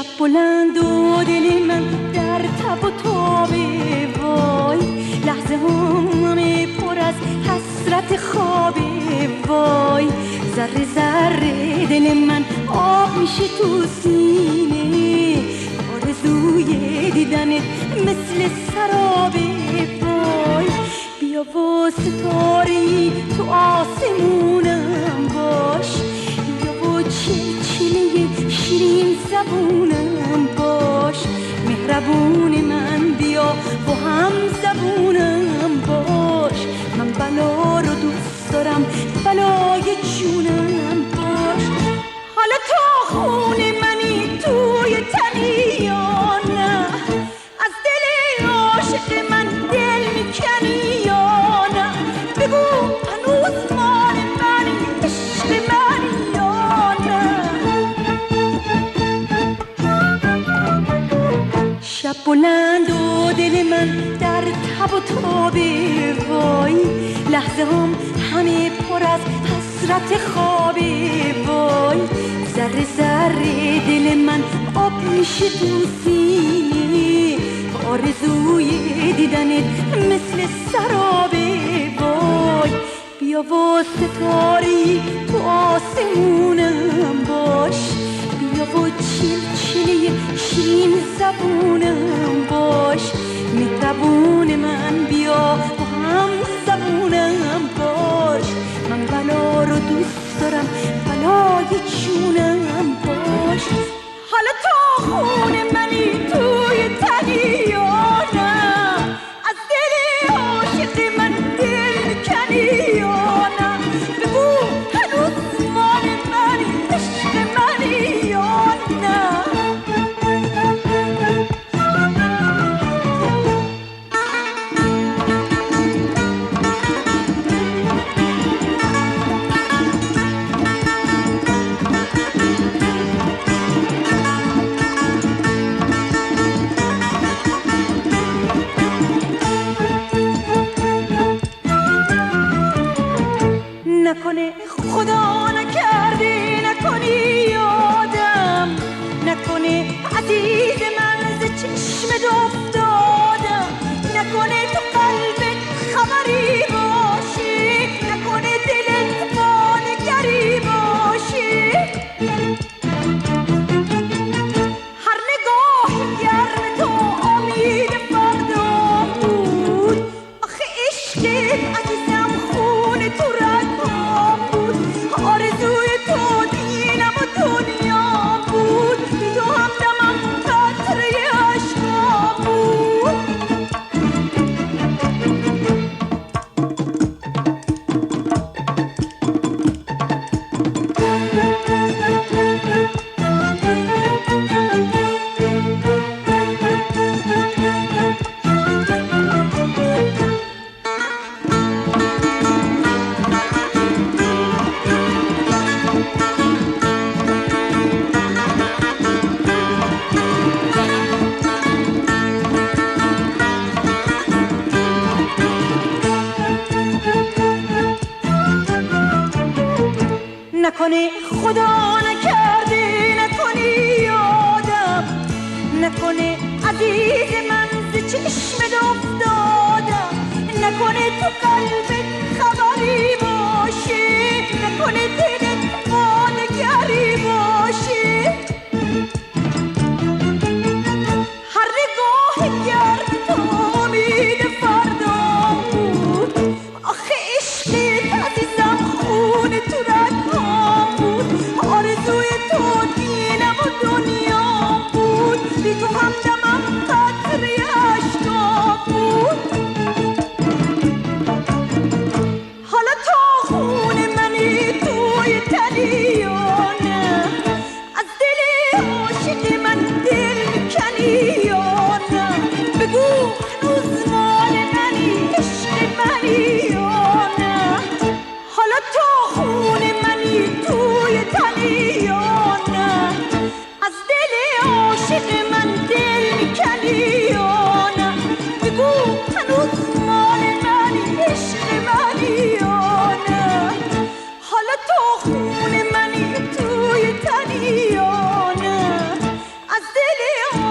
بلند و دل من در تب و تابه، وای لحظه همه پر از حسرت خوابه، وای ذره ذره دل من آب میشه تو سینه، آرزوی دیدنت مثل سرابه، وای بیا و ستاره‌ای تو آسمونم باش، بیا و چلچله شیرین زبونم باش، مهربون من بیا و هم زبونم باش، من بلا رو دوست دارم بلای جونم باش. حالا تا خون منی توی تنی یا نه، از دل عاشق من دل میکنی یا نه، بگو هنوز مال منی عشق منی یا نه. شب بلند و دل من در تب و تابه، وای لحظه هم همه پر از حسرت خوابه، وای ذره ذره دل من آب میشه تو سینه، آرزوی دیدنت مثل سرابه، وای بیا و ستاره‌ای تو آسمونم باش، بیا و چلچله شیرین زبونم باش، مهربون من بیا و هم زبونم باش، من بلا رو دوست دارم بلای جونم باش. حالا تا خون منی توی تنی یا نه، از دل عاشق من دل میکنی یا نه، بگو هنوز مال منی عشق منی یا نه. نکنه خدا نکرده نکنی یادم، نکنه عزیز من ز چشمت افتادم، نکنه تو قلبت خبری باشه، نکنه دلت با نگری باشه، هر نگاه گرم تو امید فردا بود، آخه عشقت عزیزم خون تو رگام بود، آرزوی تو دینم و دنیا بود، بی تو همدمم قطره عشقام بود. نکنه خدا نکرده نکنی یادم، نکنه عزیز من ز چشمت افتادم، نکنه تو قلبت خبری باشه، نکنه دلت با نگری باشه، هر نگاه گرم تو امید فردا بود، آخه عشقت عزیزم خون تو رگام بود، آرزوی تو دینم و دنیا بود، بی تو همدمم قطره عشقام بود. حالا تا خون منی توی تنی یا نه، از دل عاشق من دل میکنی یا نه، بگو هنوز مال منی عشق منی یا نه. حالا تا خون منی توی تنی یا نه، از دل عاشق من دل میکنی یا نه، بگو هنوز مال منی عشق منی یا نه. حالا تا خون منی توی تنی یا نه، از دل دلی